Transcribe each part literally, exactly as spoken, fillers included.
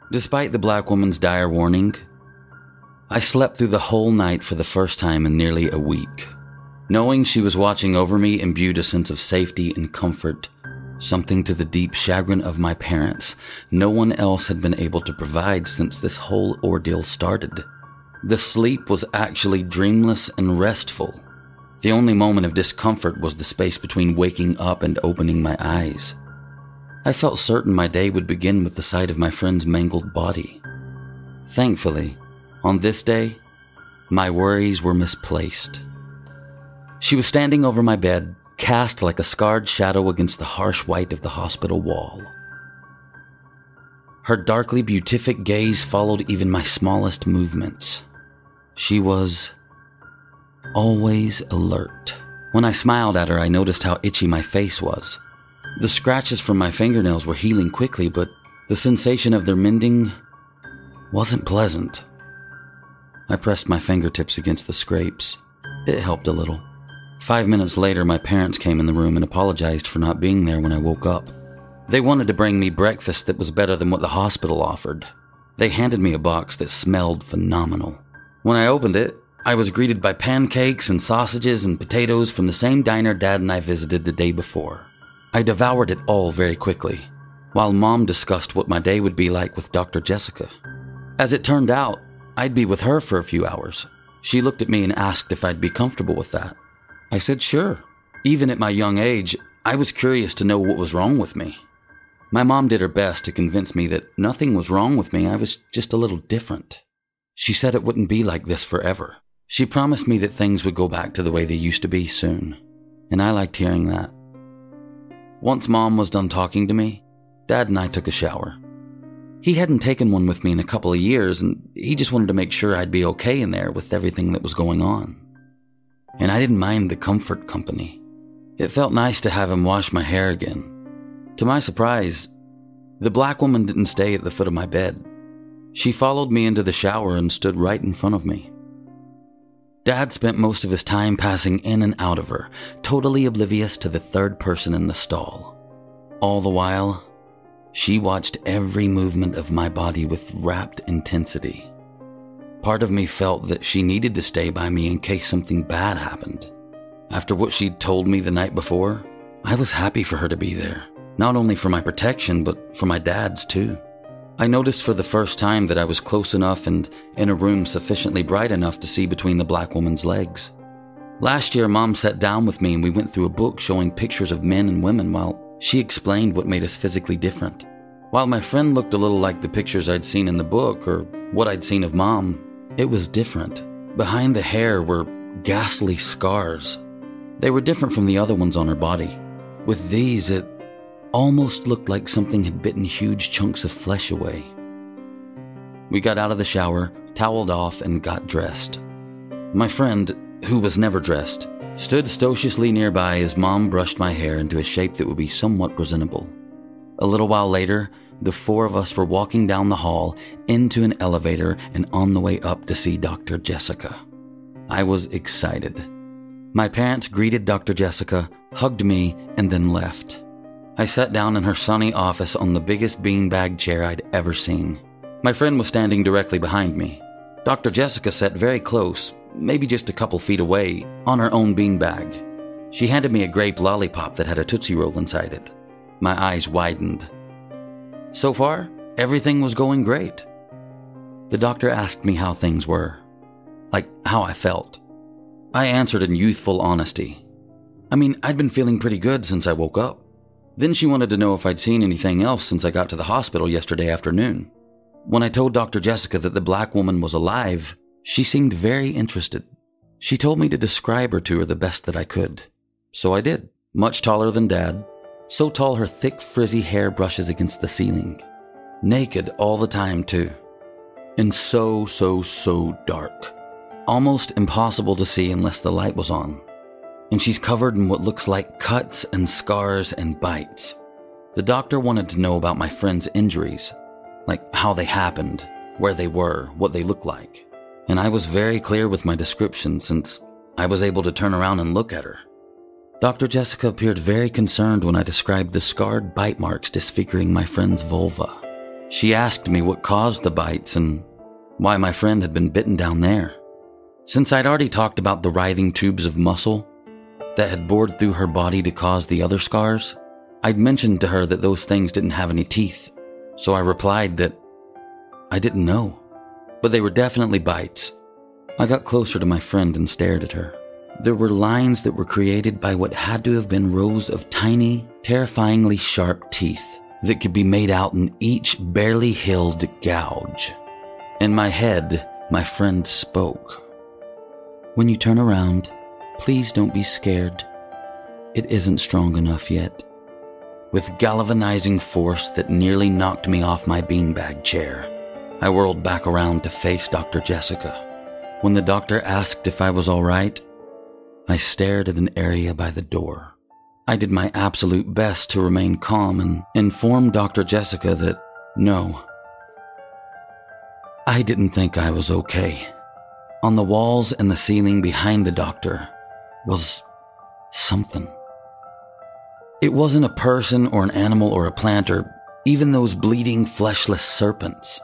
Despite the black woman's dire warning, I slept through the whole night for the first time in nearly a week. Knowing she was watching over me imbued a sense of safety and comfort, something to the deep chagrin of my parents no one else had been able to provide since this whole ordeal started. The sleep was actually dreamless and restful. The only moment of discomfort was the space between waking up and opening my eyes. I felt certain my day would begin with the sight of my friend's mangled body. Thankfully, on this day, my worries were misplaced. She was standing over my bed, cast like a scarred shadow against the harsh white of the hospital wall. Her darkly beatific gaze followed even my smallest movements. She was always alert. When I smiled at her, I noticed how itchy my face was. The scratches from my fingernails were healing quickly, but the sensation of their mending wasn't pleasant. I pressed my fingertips against the scrapes. It helped a little. Five minutes later, my parents came in the room and apologized for not being there when I woke up. They wanted to bring me breakfast that was better than what the hospital offered. They handed me a box that smelled phenomenal. When I opened it, I was greeted by pancakes and sausages and potatoes from the same diner Dad and I visited the day before. I devoured it all very quickly, while Mom discussed what my day would be like with Doctor Jessica. As it turned out, I'd be with her for a few hours. She looked at me and asked if I'd be comfortable with that. I said sure. Even at my young age, I was curious to know what was wrong with me. My mom did her best to convince me that nothing was wrong with me, I was just a little different. She said it wouldn't be like this forever. She promised me that things would go back to the way they used to be soon, and I liked hearing that. Once Mom was done talking to me, Dad and I took a shower. He hadn't taken one with me in a couple of years, and he just wanted to make sure I'd be okay in there with everything that was going on. And I didn't mind the comfort company. It felt nice to have him wash my hair again. To my surprise, the black woman didn't stay at the foot of my bed. She followed me into the shower and stood right in front of me. Dad spent most of his time passing in and out of her, totally oblivious to the third person in the stall. All the while, she watched every movement of my body with rapt intensity. Part of me felt that she needed to stay by me in case something bad happened. After what she'd told me the night before, I was happy for her to be there, not only for my protection, but for my dad's too. I noticed for the first time that I was close enough and in a room sufficiently bright enough to see between the black woman's legs. Last year, Mom sat down with me and we went through a book showing pictures of men and women while she explained what made us physically different. While my friend looked a little like the pictures I'd seen in the book or what I'd seen of Mom, it was different. Behind the hair were ghastly scars. They were different from the other ones on her body. With these, it almost looked like something had bitten huge chunks of flesh away. We got out of the shower, toweled off, and got dressed. My friend, who was never dressed, stood stociously nearby as Mom brushed my hair into a shape that would be somewhat presentable. A little while later, the four of us were walking down the hall into an elevator and on the way up to see Doctor Jessica. I was excited. My parents greeted Doctor Jessica, hugged me, and then left. I sat down in her sunny office on the biggest beanbag chair I'd ever seen. My friend was standing directly behind me. Doctor Jessica sat very close, maybe just a couple feet away, on her own beanbag. She handed me a grape lollipop that had a Tootsie Roll inside it. My eyes widened. So far, everything was going great. The doctor asked me how things were, like how I felt. I answered in youthful honesty. I mean, I'd been feeling pretty good since I woke up. Then she wanted to know if I'd seen anything else since I got to the hospital yesterday afternoon. When I told Doctor Jessica that the black woman was alive, she seemed very interested. She told me to describe her to her the best that I could. So I did. Much taller than Dad. So tall her thick frizzy hair brushes against the ceiling. Naked all the time too. And so, so, so dark. Almost impossible to see unless the light was on. And she's covered in what looks like cuts and scars and bites. The doctor wanted to know about my friend's injuries, like how they happened, where they were, what they looked like. And I was very clear with my description since I was able to turn around and look at her. Doctor Jessica appeared very concerned when I described the scarred bite marks disfiguring my friend's vulva. She asked me what caused the bites and why my friend had been bitten down there. Since I'd already talked about the writhing tubes of muscle that had bored through her body to cause the other scars, I'd mentioned to her that those things didn't have any teeth, so I replied that I didn't know, but they were definitely bites. I got closer to my friend and stared at her. There were lines that were created by what had to have been rows of tiny, terrifyingly sharp teeth that could be made out in each barely healed gouge. In my head, my friend spoke. "When you turn around, please don't be scared. It isn't strong enough yet." With galvanizing force that nearly knocked me off my beanbag chair, I whirled back around to face Doctor Jessica. When the doctor asked if I was all right, I stared at an area by the door. I did my absolute best to remain calm and inform Doctor Jessica that no, I didn't think I was okay. On the walls and the ceiling behind the doctor was something. It wasn't a person or an animal or a plant or even those bleeding fleshless serpents.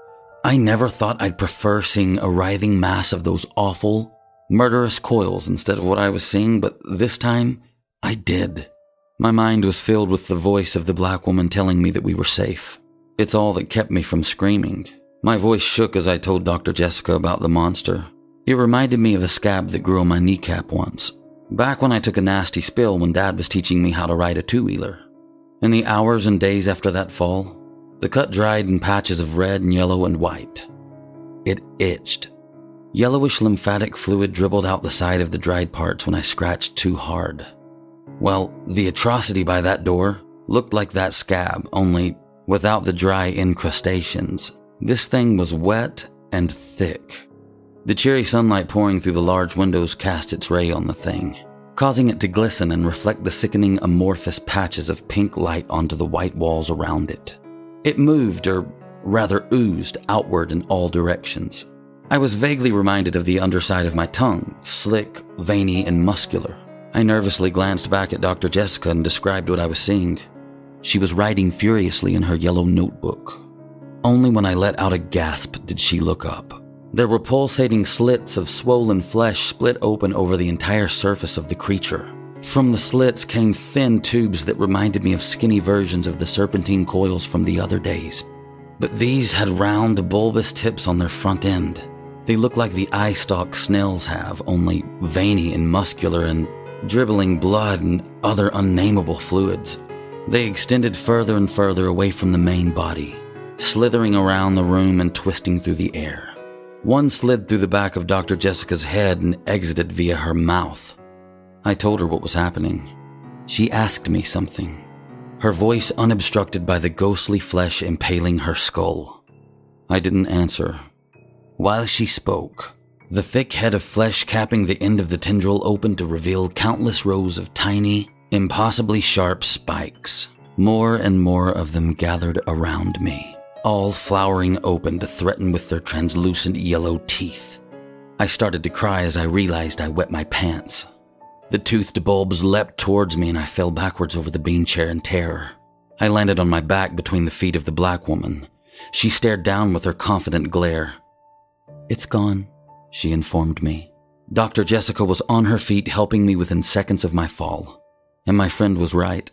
I never thought I'd prefer seeing a writhing mass of those awful, murderous coils instead of what I was seeing, but this time, I did. My mind was filled with the voice of the black woman telling me that we were safe. It's all that kept me from screaming. My voice shook as I told Doctor Jessica about the monster. It reminded me of a scab that grew on my kneecap once, back when I took a nasty spill when Dad was teaching me how to ride a two-wheeler. In the hours and days after that fall, the cut dried in patches of red and yellow and white. It itched. Yellowish lymphatic fluid dribbled out the side of the dried parts when I scratched too hard. Well, the atrocity by that door looked like that scab, only without the dry incrustations. This thing was wet and thick. The cheery sunlight pouring through the large windows cast its ray on the thing, causing it to glisten and reflect the sickening amorphous patches of pink light onto the white walls around it. It moved, or rather oozed, outward in all directions. I was vaguely reminded of the underside of my tongue, slick, veiny, and muscular. I nervously glanced back at Doctor Jessica and described what I was seeing. She was writing furiously in her yellow notebook. Only when I let out a gasp did she look up. There were pulsating slits of swollen flesh split open over the entire surface of the creature. From the slits came thin tubes that reminded me of skinny versions of the serpentine coils from the other days. But these had round, bulbous tips on their front end. They looked like the eye stalk snails have, only veiny and muscular and dribbling blood and other unnameable fluids. They extended further and further away from the main body, slithering around the room and twisting through the air. One slid through the back of Doctor Jessica's head and exited via her mouth. I told her what was happening. She asked me something, her voice unobstructed by the ghostly flesh impaling her skull. I didn't answer. While she spoke, the thick head of flesh capping the end of the tendril opened to reveal countless rows of tiny, impossibly sharp spikes. More and more of them gathered around me, all flowering open to threaten with their translucent yellow teeth. I started to cry as I realized I wet my pants. The toothed bulbs leapt towards me and I fell backwards over the bean chair in terror. I landed on my back between the feet of the black woman. She stared down with her confident glare. "It's gone," she informed me. Doctor Jessica was on her feet helping me within seconds of my fall. And my friend was right.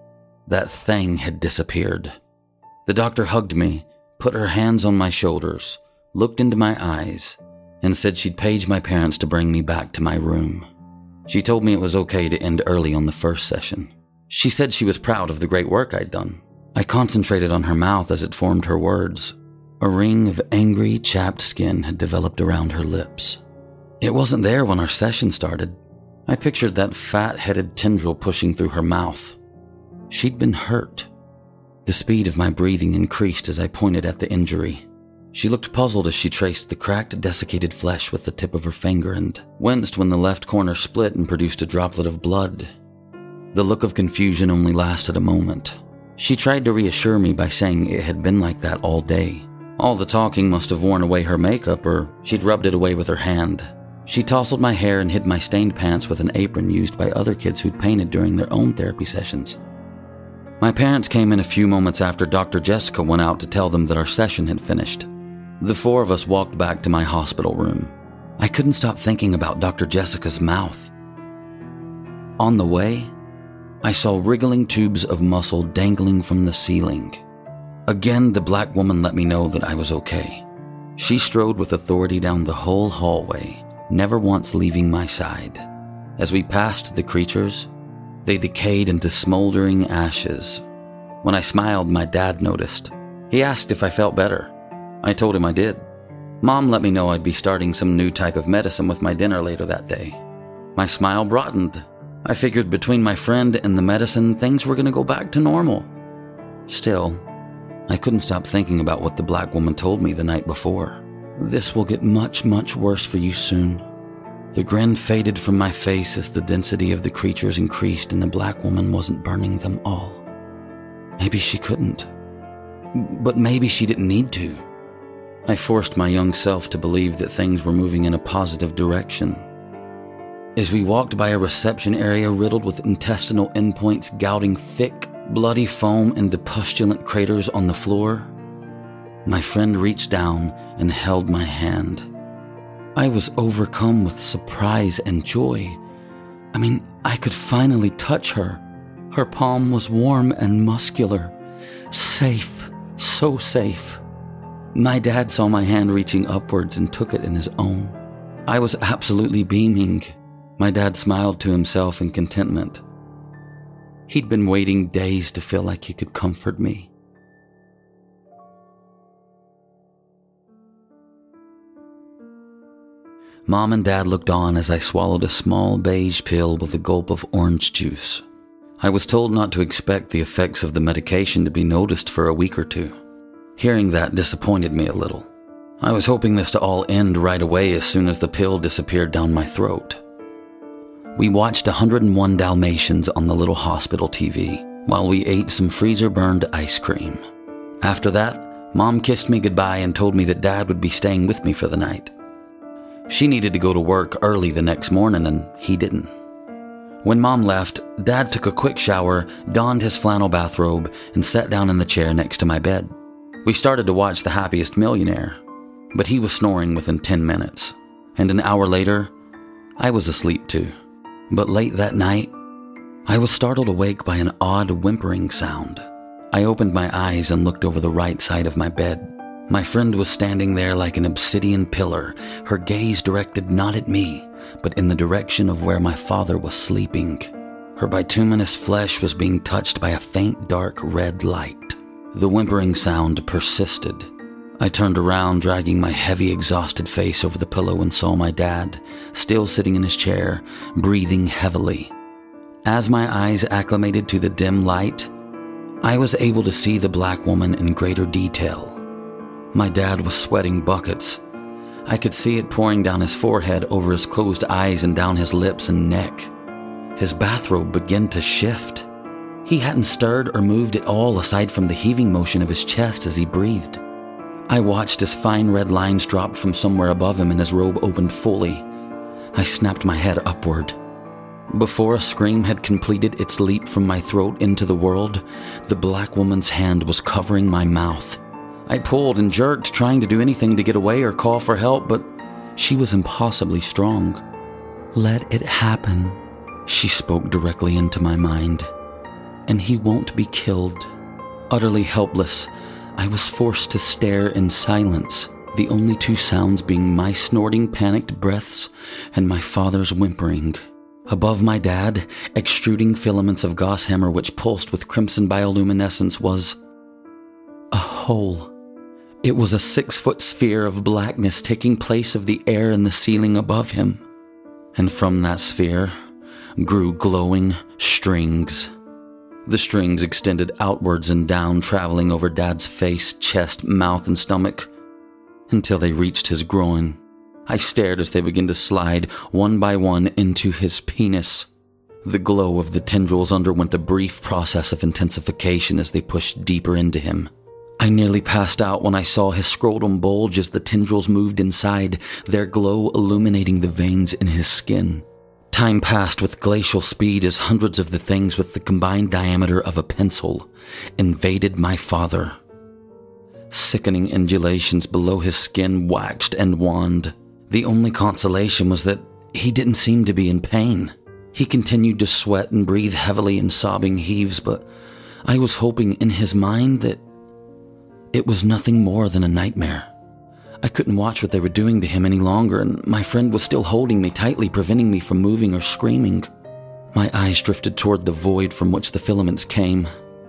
That thing had disappeared. The doctor hugged me, put her hands on my shoulders, looked into my eyes, and said she'd page my parents to bring me back to my room. She told me it was okay to end early on the first session. She said she was proud of the great work I'd done. I concentrated on her mouth as it formed her words. A ring of angry, chapped skin had developed around her lips. It wasn't there when our session started. I pictured that fat-headed tendril pushing through her mouth. She'd been hurt. The speed of my breathing increased as I pointed at the injury. She looked puzzled as she traced the cracked, desiccated flesh with the tip of her finger and winced when the left corner split and produced a droplet of blood. The look of confusion only lasted a moment. She tried to reassure me by saying it had been like that all day. All the talking must have worn away her makeup, or she'd rubbed it away with her hand. She tousled my hair and hid my stained pants with an apron used by other kids who'd painted during their own therapy sessions. My parents came in a few moments after Doctor Jessica went out to tell them that our session had finished. The four of us walked back to my hospital room. I couldn't stop thinking about Doctor Jessica's mouth. On the way, I saw wriggling tubes of muscle dangling from the ceiling. Again, the black woman let me know that I was okay. She strode with authority down the whole hallway, never once leaving my side. As we passed the creatures, they decayed into smoldering ashes. When I smiled, my dad noticed. He asked if I felt better. I told him I did. Mom let me know I'd be starting some new type of medicine with my dinner later that day. My smile broadened. I figured between my friend and the medicine, things were going to go back to normal. Still, I couldn't stop thinking about what the black woman told me the night before. This will get much, much worse for you soon. The grin faded from my face as the density of the creatures increased and the black woman wasn't burning them all. Maybe she couldn't. But maybe she didn't need to. I forced my young self to believe that things were moving in a positive direction. As we walked by a reception area riddled with intestinal endpoints gouting thick, bloody foam into pustulant craters on the floor, my friend reached down and held my hand. I was overcome with surprise and joy. I mean, I could finally touch her. Her palm was warm and muscular. Safe, so safe. My dad saw my hand reaching upwards and took it in his own. I was absolutely beaming. My dad smiled to himself in contentment. He'd been waiting days to feel like he could comfort me. Mom and Dad looked on as I swallowed a small beige pill with a gulp of orange juice. I was told not to expect the effects of the medication to be noticed for a week or two. Hearing that disappointed me a little. I was hoping this to all end right away as soon as the pill disappeared down my throat. We watched one hundred and one Dalmatians on the little hospital T V while we ate some freezer-burned ice cream. After that, Mom kissed me goodbye and told me that Dad would be staying with me for the night. She needed to go to work early the next morning, and he didn't. When Mom left, Dad took a quick shower, donned his flannel bathrobe, and sat down in the chair next to my bed. We started to watch The Happiest Millionaire, but he was snoring within ten minutes, and an hour later, I was asleep too. But late that night, I was startled awake by an odd whimpering sound. I opened my eyes and looked over the right side of my bed. My friend was standing there like an obsidian pillar, her gaze directed not at me, but in the direction of where my father was sleeping. Her bituminous flesh was being touched by a faint dark red light. The whimpering sound persisted. I turned around, dragging my heavy, exhausted face over the pillow and saw my dad, still sitting in his chair, breathing heavily. As my eyes acclimated to the dim light, I was able to see the black woman in greater detail. My dad was sweating buckets. I could see it pouring down his forehead, over his closed eyes, and down his lips and neck. His bathrobe began to shift. He hadn't stirred or moved at all aside from the heaving motion of his chest as he breathed. I watched as fine red lines dropped from somewhere above him and his robe opened fully. I snapped my head upward. Before a scream had completed its leap from my throat into the world, the black woman's hand was covering my mouth. I pulled and jerked, trying to do anything to get away or call for help, but she was impossibly strong. "Let it happen," she spoke directly into my mind. "And he won't be killed." Utterly helpless, I was forced to stare in silence, the only two sounds being my snorting, panicked breaths and my father's whimpering. Above my dad, extruding filaments of gossamer which pulsed with crimson bioluminescence, was a hole. It was a six-foot sphere of blackness taking place of the air in the ceiling above him. And from that sphere grew glowing strings. The strings extended outwards and down, traveling over Dad's face, chest, mouth, and stomach, until they reached his groin. I stared as they began to slide, one by one, into his penis. The glow of the tendrils underwent a brief process of intensification as they pushed deeper into him. I nearly passed out when I saw his scrotum bulge as the tendrils moved inside, their glow illuminating the veins in his skin. Time passed with glacial speed as hundreds of the things with the combined diameter of a pencil invaded my father. Sickening undulations below his skin waxed and waned. The only consolation was that he didn't seem to be in pain. He continued to sweat and breathe heavily in sobbing heaves, but I was hoping in his mind that it was nothing more than a nightmare. I couldn't watch what they were doing to him any longer, and my friend was still holding me tightly, preventing me from moving or screaming. My eyes drifted toward the void from which the filaments came.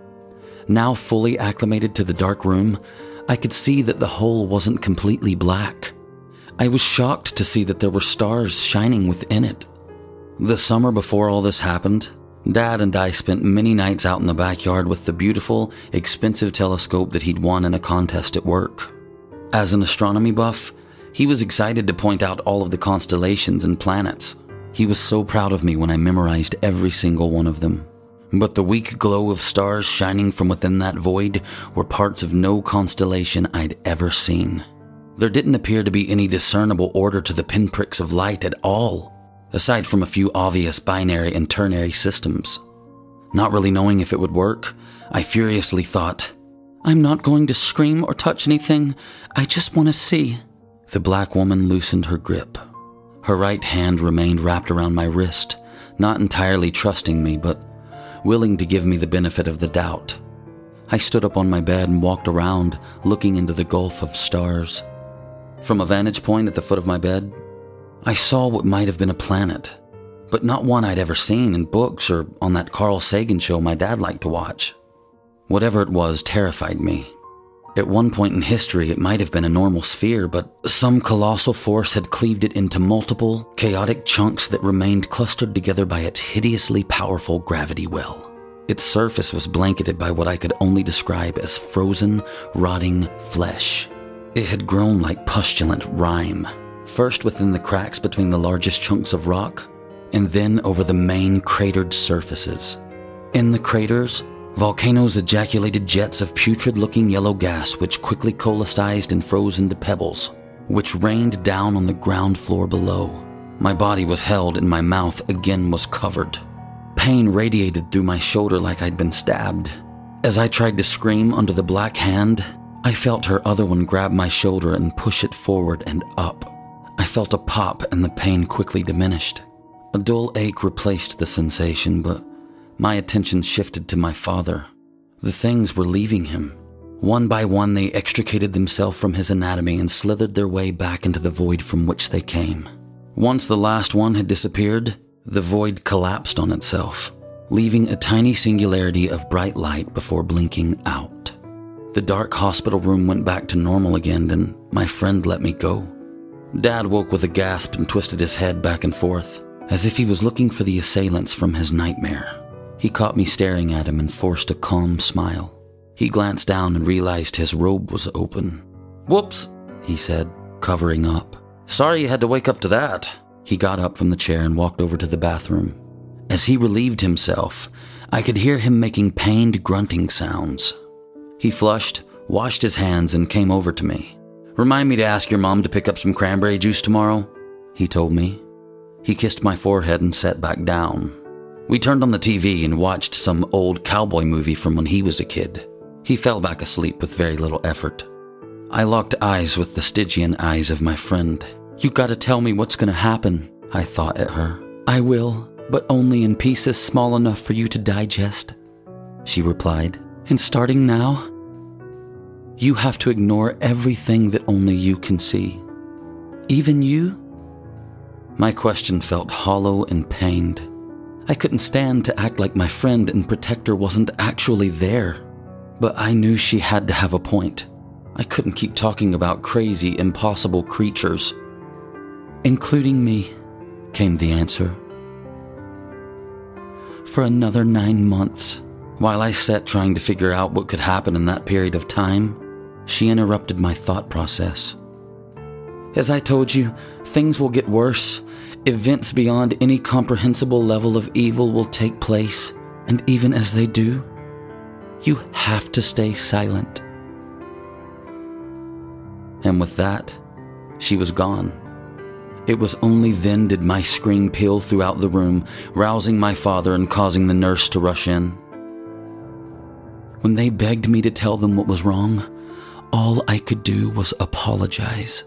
Now fully acclimated to the dark room, I could see that the hole wasn't completely black. I was shocked to see that there were stars shining within it. The summer before all this happened, Dad and I spent many nights out in the backyard with the beautiful, expensive telescope that he'd won in a contest at work. As an astronomy buff, he was excited to point out all of the constellations and planets. He was so proud of me when I memorized every single one of them. But the weak glow of stars shining from within that void were parts of no constellation I'd ever seen. There didn't appear to be any discernible order to the pinpricks of light at all, aside from a few obvious binary and ternary systems. Not really knowing if it would work, I furiously thought, "I'm not going to scream or touch anything. I just want to see." The black woman loosened her grip. Her right hand remained wrapped around my wrist, not entirely trusting me, but willing to give me the benefit of the doubt. I stood up on my bed and walked around, looking into the gulf of stars. From a vantage point at the foot of my bed, I saw what might have been a planet, but not one I'd ever seen in books or on that Carl Sagan show my dad liked to watch. Whatever it was terrified me. At one point in history, it might have been a normal sphere, but some colossal force had cleaved it into multiple, chaotic chunks that remained clustered together by its hideously powerful gravity well. Its surface was blanketed by what I could only describe as frozen, rotting flesh. It had grown like pustulant rime, first within the cracks between the largest chunks of rock, and then over the main cratered surfaces. In the craters, volcanoes ejaculated jets of putrid-looking yellow gas which quickly coalesced and froze into pebbles, which rained down on the ground floor below. My body was held and my mouth again was covered. Pain radiated through my shoulder like I'd been stabbed. As I tried to scream under the black hand, I felt her other one grab my shoulder and push it forward and up. I felt a pop and the pain quickly diminished. A dull ache replaced the sensation, but my attention shifted to my father. The things were leaving him. One by one, they extricated themselves from his anatomy and slithered their way back into the void from which they came. Once the last one had disappeared, the void collapsed on itself, leaving a tiny singularity of bright light before blinking out. The dark hospital room went back to normal again, and my friend let me go. Dad woke with a gasp and twisted his head back and forth, as if he was looking for the assailants from his nightmare. He caught me staring at him and forced a calm smile. He glanced down and realized his robe was open. "Whoops," he said, covering up. "Sorry you had to wake up to that." He got up from the chair and walked over to the bathroom. As he relieved himself, I could hear him making pained grunting sounds. He flushed, washed his hands, and came over to me. "Remind me to ask your mom to pick up some cranberry juice tomorrow," he told me. He kissed my forehead and sat back down. We turned on the T V and watched some old cowboy movie from when he was a kid. He fell back asleep with very little effort. I locked eyes with the Stygian eyes of my friend. "You gotta tell me what's gonna happen," I thought at her. "I will, but only in pieces small enough for you to digest," she replied. "And starting now, you have to ignore everything that only you can see. Even you?" My question felt hollow and pained. I couldn't stand to act like my friend and protector wasn't actually there. But I knew she had to have a point. I couldn't keep talking about crazy, impossible creatures. "Including me," came the answer. For another nine months, while I sat trying to figure out what could happen in that period of time, she interrupted my thought process. "As I told you, things will get worse. Events beyond any comprehensible level of evil will take place, and even as they do, you have to stay silent." And with that, she was gone. It was only then did my scream peal throughout the room, rousing my father and causing the nurse to rush in. When they begged me to tell them what was wrong, all I could do was apologize.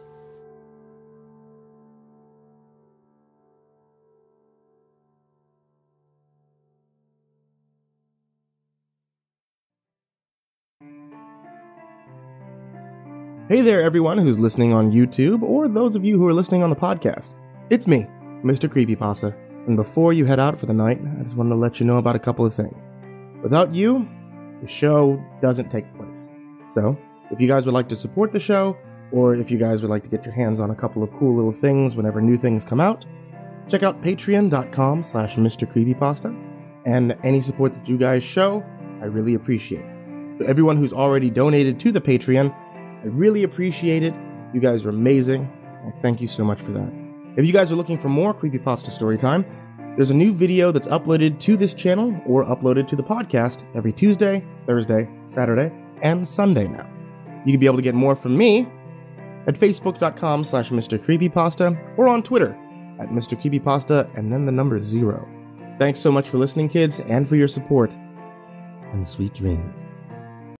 Hey there, everyone who's listening on YouTube, or those of you who are listening on the podcast. It's me, Mister Creepypasta, and before you head out for the night, I just wanted to let you know about a couple of things. Without you, the show doesn't take place. So, if you guys would like to support the show, or if you guys would like to get your hands on a couple of cool little things whenever new things come out, check out patreon.com slash Mr. Creepypasta, and any support that you guys show, I really appreciate. For everyone who's already donated to the Patreon, I really appreciate it. You guys are amazing. And thank you so much for that. If you guys are looking for more Creepypasta Storytime, there's a new video that's uploaded to this channel or uploaded to the podcast every Tuesday, Thursday, Saturday, and Sunday now. You can be able to get more from me at facebook.com slash Mr. Creepypasta or on Twitter at Mister Creepypasta and then the number zero. Thanks so much for listening, kids, and for your support. And sweet dreams.